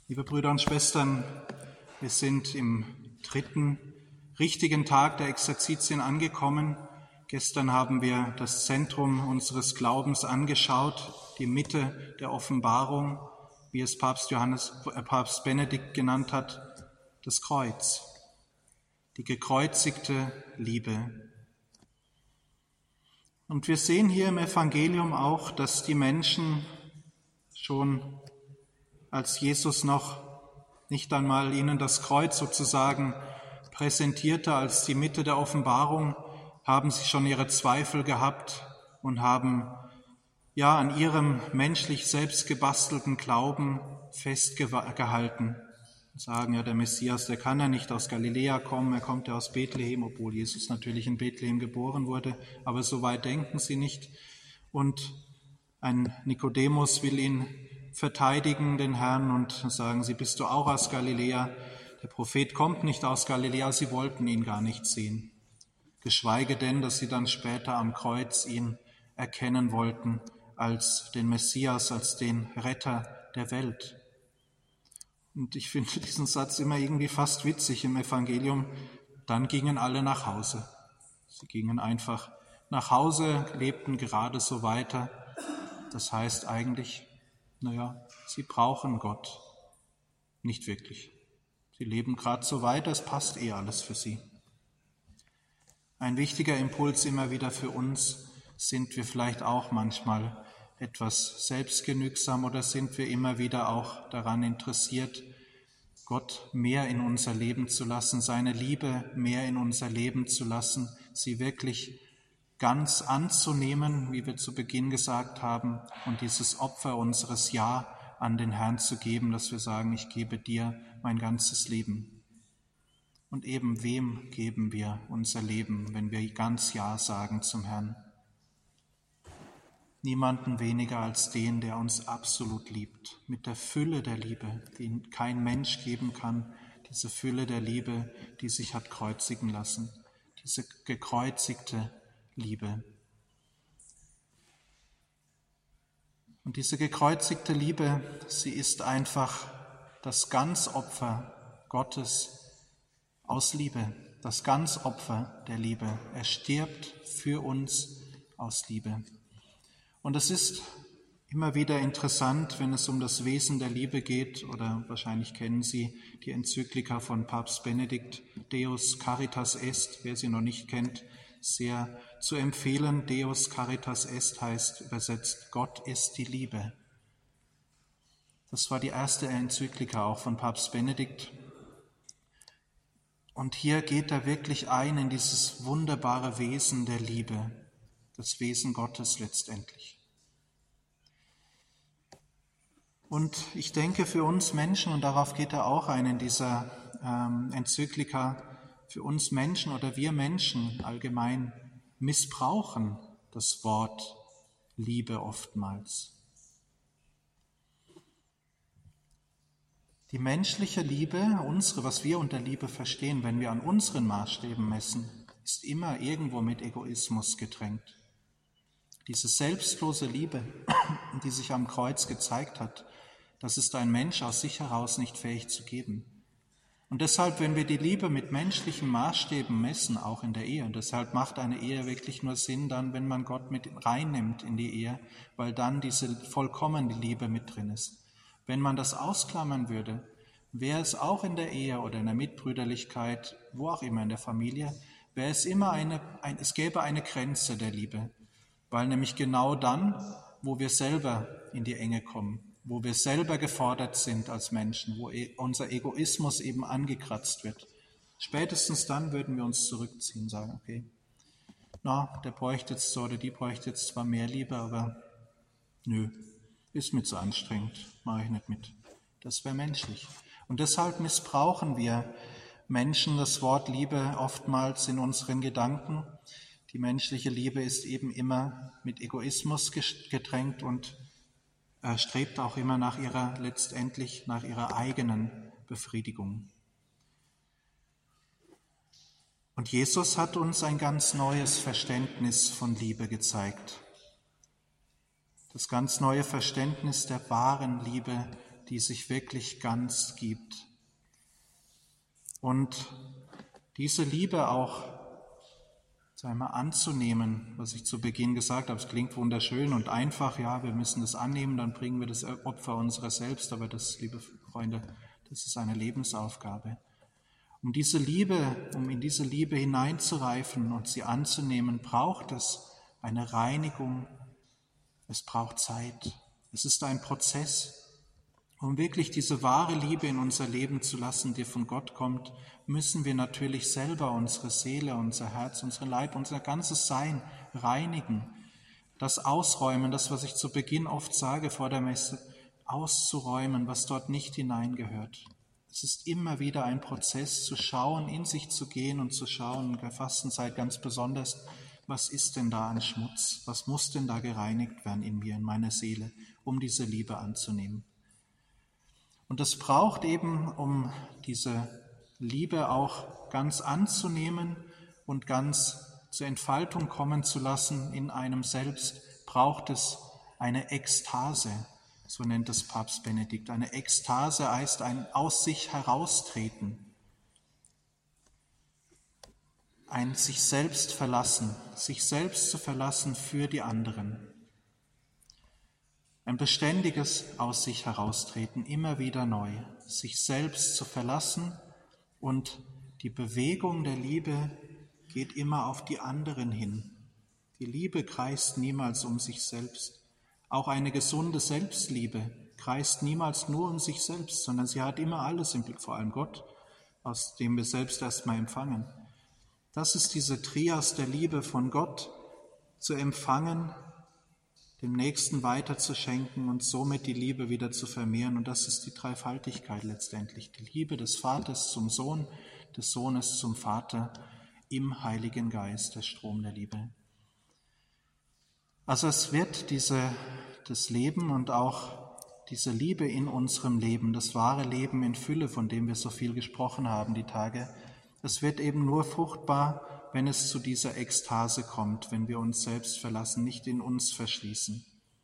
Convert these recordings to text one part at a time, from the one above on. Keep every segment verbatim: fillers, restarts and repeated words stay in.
Liebe Brüder und Schwestern, wir sind im dritten richtigen Tag der Exerzitien angekommen. Gestern haben wir das Zentrum unseres Glaubens angeschaut, die Mitte der Offenbarung, wie es Papst Johannes, äh, Papst Benedikt genannt hat, das Kreuz, die gekreuzigte Liebe. Und wir sehen hier im Evangelium auch, dass die Menschen schon, als Jesus noch nicht einmal ihnen das Kreuz sozusagen präsentierte als die Mitte der Offenbarung, haben sie schon ihre Zweifel gehabt und haben ja an ihrem menschlich selbst gebastelten Glauben festgehalten und sagen, ja, der Messias, der kann ja nicht aus Galiläa kommen, er kommt ja aus Bethlehem, obwohl Jesus natürlich in Bethlehem geboren wurde, aber so weit denken sie nicht. Und ein Nikodemus will ihn verteidigen, den Herrn, und sagen sie, bist du auch aus Galiläa? Der Prophet kommt nicht aus Galiläa, sie wollten ihn gar nicht sehen. Geschweige denn, dass sie dann später am Kreuz ihn erkennen wollten als den Messias, als den Retter der Welt. Und ich finde diesen Satz immer irgendwie fast witzig im Evangelium. Dann gingen alle nach Hause. Sie gingen einfach nach Hause, lebten gerade so weiter. Das heißt eigentlich, naja, sie brauchen Gott nicht wirklich. Sie leben gerade so weiter, es passt eh alles für sie. Ein wichtiger Impuls immer wieder für uns: Sind wir vielleicht auch manchmal etwas selbstgenügsam oder sind wir immer wieder auch daran interessiert, Gott mehr in unser Leben zu lassen, seine Liebe mehr in unser Leben zu lassen, sie wirklich ganz anzunehmen, wie wir zu Beginn gesagt haben, und dieses Opfer unseres Ja an den Herrn zu geben, dass wir sagen, ich gebe dir mein ganzes Leben. Und eben wem geben wir unser Leben, wenn wir ganz Ja sagen zum Herrn? Niemanden weniger als den, der uns absolut liebt, mit der Fülle der Liebe, die kein Mensch geben kann, diese Fülle der Liebe, die sich hat kreuzigen lassen, diese gekreuzigte Liebe. Und diese gekreuzigte Liebe, sie ist einfach das Ganzopfer Gottes aus Liebe, das Ganzopfer der Liebe. Er stirbt für uns aus Liebe. Und es ist immer wieder interessant, wenn es um das Wesen der Liebe geht, oder wahrscheinlich kennen Sie die Enzyklika von Papst Benedikt, Deus Caritas Est, wer sie noch nicht kennt, sehr zu empfehlen. Deus Caritas Est heißt übersetzt, Gott ist die Liebe. Das war die erste Enzyklika auch von Papst Benedikt. Und hier geht er wirklich ein in dieses wunderbare Wesen der Liebe, das Wesen Gottes letztendlich. Und ich denke, für uns Menschen, und darauf geht er auch ein in dieser ähm, Enzyklika, für uns Menschen oder wir Menschen allgemein missbrauchen das Wort Liebe oftmals. Die menschliche Liebe, unsere, was wir unter Liebe verstehen, wenn wir an unseren Maßstäben messen, ist immer irgendwo mit Egoismus getränkt. Diese selbstlose Liebe, die sich am Kreuz gezeigt hat, das ist ein Mensch aus sich heraus nicht fähig zu geben. Und deshalb, wenn wir die Liebe mit menschlichen Maßstäben messen, auch in der Ehe, und deshalb macht eine Ehe wirklich nur Sinn dann, wenn man Gott mit reinnimmt in die Ehe, weil dann diese vollkommene Liebe mit drin ist. Wenn man das ausklammern würde, wäre es auch in der Ehe oder in der Mitbrüderlichkeit, wo auch immer in der Familie, wäre es immer eine, ein, es gäbe eine Grenze der Liebe, weil nämlich genau dann, wo wir selber in die Enge kommen, wo wir selber gefordert sind als Menschen, wo unser Egoismus eben angekratzt wird. Spätestens dann würden wir uns zurückziehen, sagen, okay, na, der bräuchte jetzt so oder die bräuchte jetzt zwar mehr Liebe, aber nö, ist mir zu anstrengend, mache ich nicht mit. Das wäre menschlich. Und deshalb missbrauchen wir Menschen das Wort Liebe oftmals in unseren Gedanken. Die menschliche Liebe ist eben immer mit Egoismus getränkt und Er strebt auch immer nach ihrer, letztendlich nach ihrer eigenen Befriedigung. Und Jesus hat uns ein ganz neues Verständnis von Liebe gezeigt. Das ganz neue Verständnis der wahren Liebe, die sich wirklich ganz gibt. Und diese Liebe auch einmal anzunehmen, was ich zu Beginn gesagt habe, es klingt wunderschön und einfach, ja, wir müssen das annehmen, dann bringen wir das Opfer unserer selbst, aber das, liebe Freunde, das ist eine Lebensaufgabe. Um diese Liebe, um in diese Liebe hineinzureifen und sie anzunehmen, braucht es eine Reinigung, es braucht Zeit, es ist ein Prozess. Um wirklich diese wahre Liebe in unser Leben zu lassen, die von Gott kommt, müssen wir natürlich selber unsere Seele, unser Herz, unseren Leib, unser ganzes Sein reinigen, das ausräumen, das, was ich zu Beginn oft sage vor der Messe, auszuräumen, was dort nicht hineingehört. Es ist immer wieder ein Prozess, zu schauen, in sich zu gehen und zu schauen, in der Fastenzeit ganz besonders, was ist denn da an Schmutz, was muss denn da gereinigt werden in mir, in meiner Seele, um diese Liebe anzunehmen. Und es braucht eben, um diese Liebe auch ganz anzunehmen und ganz zur Entfaltung kommen zu lassen in einem selbst, braucht es eine Ekstase, so nennt es Papst Benedikt. Eine Ekstase heißt ein aus sich heraustreten, ein sich selbst verlassen, sich selbst zu verlassen für die anderen. Ein beständiges aus sich heraustreten, immer wieder neu, sich selbst zu verlassen, und die Bewegung der Liebe geht immer auf die anderen hin. Die Liebe kreist niemals um sich selbst. Auch eine gesunde Selbstliebe kreist niemals nur um sich selbst, sondern sie hat immer alles im Blick, vor allem Gott, aus dem wir selbst erstmal empfangen. Das ist diese Trias der Liebe, von Gott zu empfangen, dem Nächsten weiterzuschenken und somit die Liebe wieder zu vermehren. Und das ist die Dreifaltigkeit letztendlich. Die Liebe des Vaters zum Sohn, des Sohnes zum Vater im Heiligen Geist, der Strom der Liebe. Also es wird diese, das Leben und auch diese Liebe in unserem Leben, das wahre Leben in Fülle, von dem wir so viel gesprochen haben die Tage, es wird eben nur fruchtbar, wenn es zu dieser Ekstase kommt, wenn wir uns selbst verlassen, nicht in uns verschließen.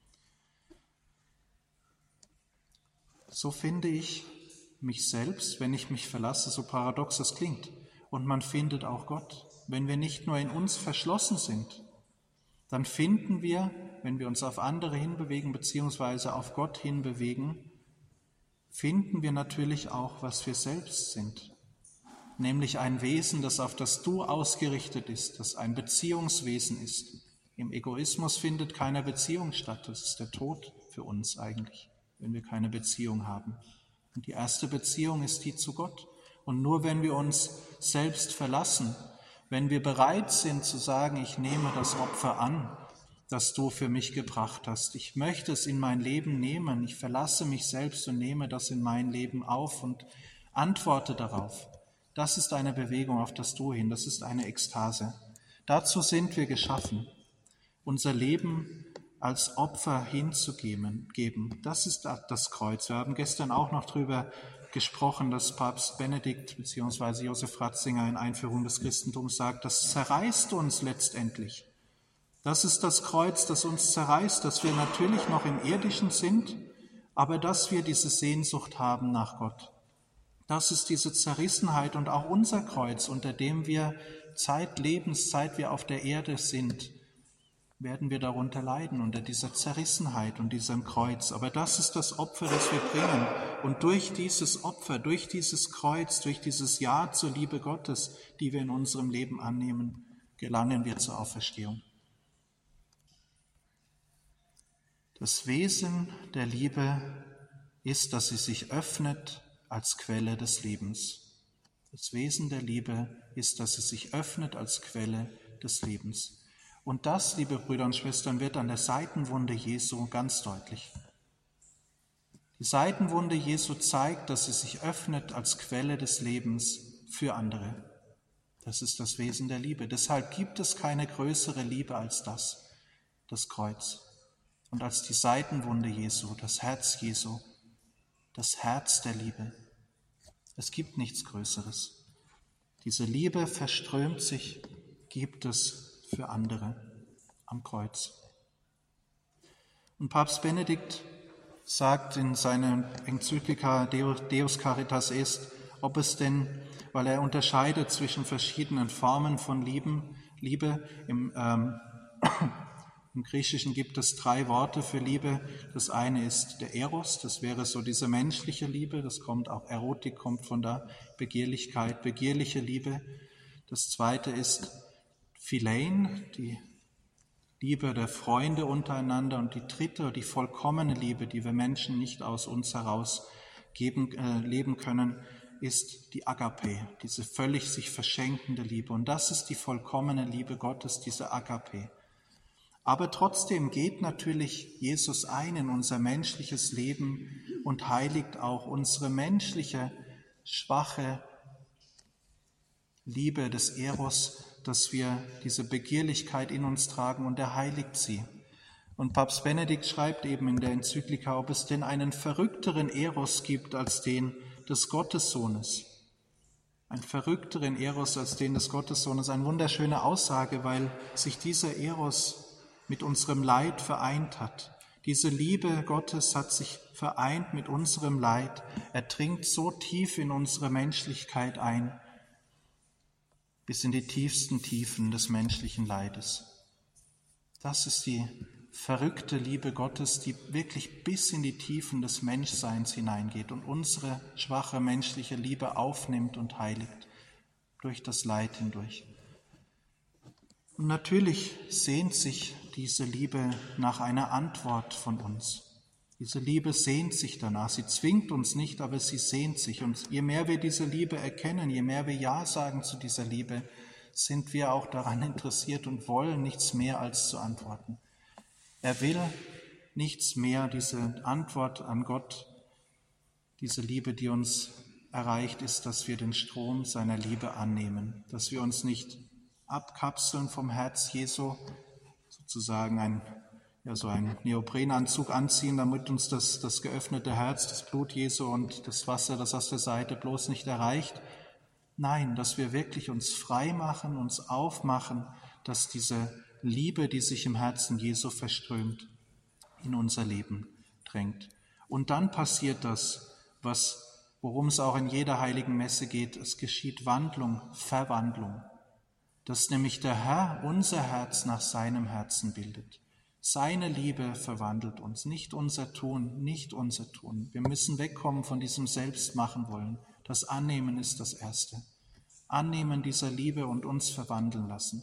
So finde ich mich selbst, wenn ich mich verlasse, so paradox das klingt. Und man findet auch Gott. Wenn wir nicht nur in uns verschlossen sind, dann finden wir, wenn wir uns auf andere hinbewegen, beziehungsweise auf Gott hinbewegen, finden wir natürlich auch, was wir selbst sind. Nämlich ein Wesen, das auf das Du ausgerichtet ist, das ein Beziehungswesen ist. Im Egoismus findet keine Beziehung statt. Das ist der Tod für uns eigentlich, wenn wir keine Beziehung haben. Und die erste Beziehung ist die zu Gott. Und nur wenn wir uns selbst verlassen, wenn wir bereit sind zu sagen, ich nehme das Opfer an, das du für mich gebracht hast. Ich möchte es in mein Leben nehmen. Ich verlasse mich selbst und nehme das in mein Leben auf und antworte darauf. Das ist eine Bewegung auf das Du hin, das ist eine Ekstase. Dazu sind wir geschaffen, unser Leben als Opfer hinzugeben. Das ist das Kreuz. Wir haben gestern auch noch darüber gesprochen, dass Papst Benedikt bzw. Josef Ratzinger in Einführung des Christentums sagt, das zerreißt uns letztendlich. Das ist das Kreuz, das uns zerreißt, dass wir natürlich noch im Irdischen sind, aber dass wir diese Sehnsucht haben nach Gott. Das ist diese Zerrissenheit und auch unser Kreuz, unter dem wir zeitlebens, seit wir auf der Erde sind, werden wir darunter leiden, unter dieser Zerrissenheit und diesem Kreuz. Aber das ist das Opfer, das wir bringen. Und durch dieses Opfer, durch dieses Kreuz, durch dieses Ja zur Liebe Gottes, die wir in unserem Leben annehmen, gelangen wir zur Auferstehung. Das Wesen der Liebe ist, dass sie sich öffnet als Quelle des Lebens. Das Wesen der Liebe ist, dass sie sich öffnet als Quelle des Lebens. Und das, liebe Brüder und Schwestern, wird an der Seitenwunde Jesu ganz deutlich. Die Seitenwunde Jesu zeigt, dass sie sich öffnet als Quelle des Lebens für andere. Das ist das Wesen der Liebe. Deshalb gibt es keine größere Liebe als das, das Kreuz. Und als die Seitenwunde Jesu, das Herz Jesu, das Herz der Liebe. Es gibt nichts Größeres. Diese Liebe verströmt sich, gibt es für andere am Kreuz. Und Papst Benedikt sagt in seiner Enzyklika Deus Caritas Est, ob es denn, weil er unterscheidet zwischen verschiedenen Formen von Lieben, Liebe, im, ähm, im Griechischen gibt es drei Worte für Liebe. Das eine ist der Eros, das wäre so diese menschliche Liebe, das kommt auch, Erotik kommt von der Begehrlichkeit, begehrliche Liebe. Das zweite ist Philein, die Liebe der Freunde untereinander, und die dritte, die vollkommene Liebe, die wir Menschen nicht aus uns heraus geben, äh, leben können, ist die Agape, diese völlig sich verschenkende Liebe. Und das ist die vollkommene Liebe Gottes, diese Agape. Aber trotzdem geht natürlich Jesus ein in unser menschliches Leben und heiligt auch unsere menschliche, schwache Liebe des Eros, dass wir diese Begehrlichkeit in uns tragen, und er heiligt sie. Und Papst Benedikt schreibt eben in der Enzyklika, ob es denn einen verrückteren Eros gibt als den des Gottessohnes. Ein verrückteren Eros als den des Gottessohnes. Eine wunderschöne Aussage, weil sich dieser Eros mit unserem Leid vereint hat. Diese Liebe Gottes hat sich vereint mit unserem Leid. Er dringt so tief in unsere Menschlichkeit ein, bis in die tiefsten Tiefen des menschlichen Leides. Das ist die verrückte Liebe Gottes, die wirklich bis in die Tiefen des Menschseins hineingeht und unsere schwache menschliche Liebe aufnimmt und heiligt durch das Leid hindurch. Und natürlich sehnt sich diese Liebe nach einer Antwort von uns. Diese Liebe sehnt sich danach. Sie zwingt uns nicht, aber sie sehnt sich. Und je mehr wir diese Liebe erkennen, je mehr wir Ja sagen zu dieser Liebe, sind wir auch daran interessiert und wollen nichts mehr als zu antworten. Er will nichts mehr, diese Antwort an Gott, diese Liebe, die uns erreicht, ist, dass wir den Strom seiner Liebe annehmen, dass wir uns nicht abkapseln vom Herz Jesu, sozusagen ein, ja, so einen Neoprenanzug anziehen, damit uns das, das geöffnete Herz, das Blut Jesu und das Wasser, das aus der Seite bloß nicht erreicht. Nein, dass wir wirklich uns frei machen, uns aufmachen, dass diese Liebe, die sich im Herzen Jesu verströmt, in unser Leben drängt. Und dann passiert das, was, worum es auch in jeder heiligen Messe geht. Es geschieht Wandlung, Verwandlung. Dass nämlich der Herr unser Herz nach seinem Herzen bildet. Seine Liebe verwandelt uns, nicht unser Tun, nicht unser Tun. Wir müssen wegkommen von diesem Selbstmachen wollen. Das Annehmen ist das Erste. Annehmen dieser Liebe und uns verwandeln lassen.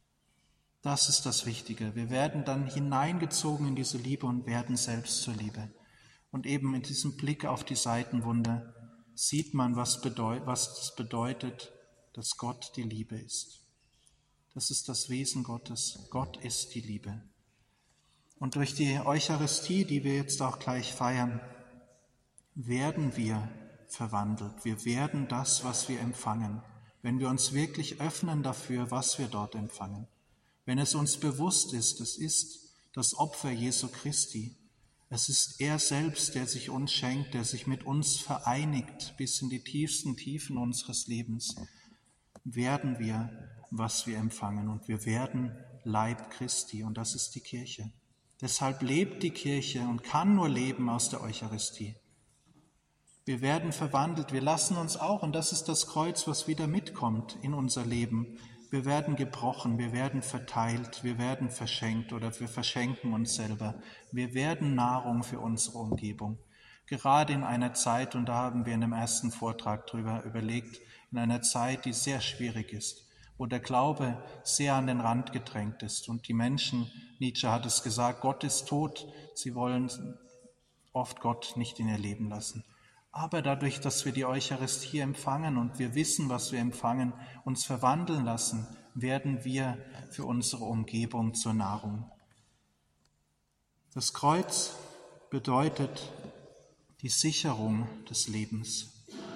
Das ist das Wichtige. Wir werden dann hineingezogen in diese Liebe und werden selbst zur Liebe. Und eben in diesem Blick auf die Seitenwunde sieht man, was bedeut- was das bedeutet, dass Gott die Liebe ist. Das ist das Wesen Gottes. Gott ist die Liebe. Und durch die Eucharistie, die wir jetzt auch gleich feiern, werden wir verwandelt. Wir werden das, was wir empfangen, wenn wir uns wirklich öffnen dafür, was wir dort empfangen. Wenn es uns bewusst ist, es ist das Opfer Jesu Christi. Es ist er selbst, der sich uns schenkt, der sich mit uns vereinigt bis in die tiefsten Tiefen unseres Lebens. Werden wir, was wir empfangen, und wir werden Leib Christi, und das ist die Kirche. Deshalb lebt die Kirche und kann nur leben aus der Eucharistie. Wir werden verwandelt, wir lassen uns auch, und das ist das Kreuz, was wieder mitkommt in unser Leben. Wir werden gebrochen, wir werden verteilt, wir werden verschenkt oder wir verschenken uns selber. Wir werden Nahrung für unsere Umgebung. Gerade in einer Zeit, und da haben wir in dem ersten Vortrag drüber überlegt, in einer Zeit, die sehr schwierig ist, wo der Glaube sehr an den Rand gedrängt ist. Und die Menschen, Nietzsche hat es gesagt, Gott ist tot, sie wollen oft Gott nicht in ihr Leben lassen. Aber dadurch, dass wir die Eucharistie empfangen und wir wissen, was wir empfangen, uns verwandeln lassen, werden wir für unsere Umgebung zur Nahrung. Das Kreuz bedeutet die Sicherung des Lebens.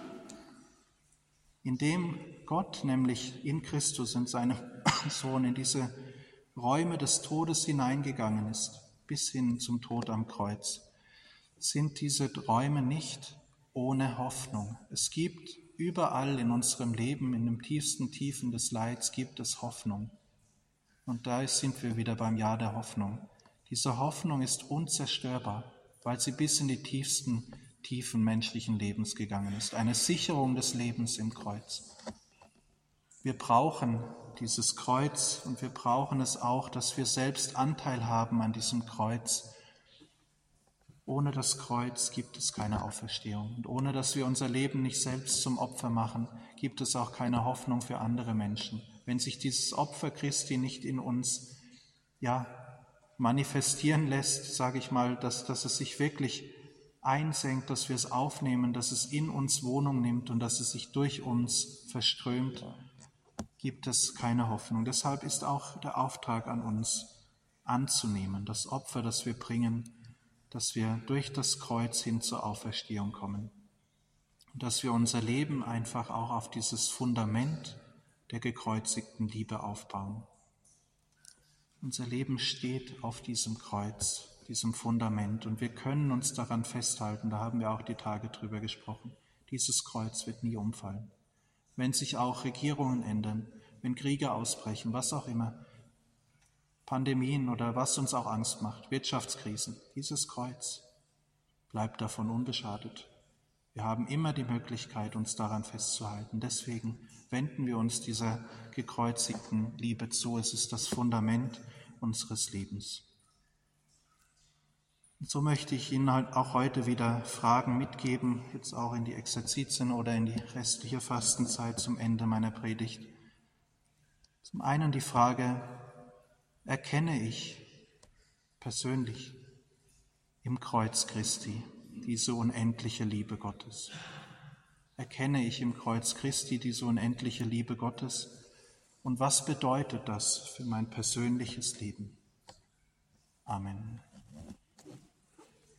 Indem Gott nämlich in Christus, in seinem Sohn, in diese Räume des Todes hineingegangen ist, bis hin zum Tod am Kreuz, sind diese Räume nicht ohne Hoffnung. Es gibt überall in unserem Leben, in den tiefsten Tiefen des Leids, gibt es Hoffnung. Und da sind wir wieder beim Jahr der Hoffnung. Diese Hoffnung ist unzerstörbar. weil sie bis in die tiefsten Tiefen menschlichen Lebens gegangen ist. Eine Sicherung des Lebens im Kreuz. Wir brauchen dieses Kreuz und wir brauchen es auch, dass wir selbst Anteil haben an diesem Kreuz. Ohne das Kreuz gibt es keine Auferstehung. Und ohne dass wir unser Leben nicht selbst zum Opfer machen, gibt es auch keine Hoffnung für andere Menschen. Wenn sich dieses Opfer Christi nicht in uns ja, manifestieren lässt, sage ich mal, dass, dass es sich wirklich einsenkt, dass wir es aufnehmen, dass es in uns Wohnung nimmt und dass es sich durch uns verströmt, gibt es keine Hoffnung. Deshalb ist auch der Auftrag an uns anzunehmen, das Opfer, das wir bringen, dass wir durch das Kreuz hin zur Auferstehung kommen. Und dass wir unser Leben einfach auch auf dieses Fundament der gekreuzigten Liebe aufbauen. Unser Leben steht auf diesem Kreuz, diesem Fundament, und wir können uns daran festhalten, da haben wir auch die Tage drüber gesprochen. Dieses Kreuz wird nie umfallen. Wenn sich auch Regierungen ändern, wenn Kriege ausbrechen, was auch immer, Pandemien oder was uns auch Angst macht, Wirtschaftskrisen, dieses Kreuz bleibt davon unbeschadet. Wir haben immer die Möglichkeit, uns daran festzuhalten. Deswegen wenden wir uns dieser gekreuzigten Liebe zu. Es ist das Fundament unseres Lebens. Und so möchte ich Ihnen auch heute wieder Fragen mitgeben, jetzt auch in die Exerzitien oder in die restliche Fastenzeit zum Ende meiner Predigt. Zum einen die Frage, erkenne ich persönlich im Kreuz Christi diese unendliche Liebe Gottes? Erkenne ich im Kreuz Christi diese unendliche Liebe Gottes? Und was bedeutet das für mein persönliches Leben? Amen.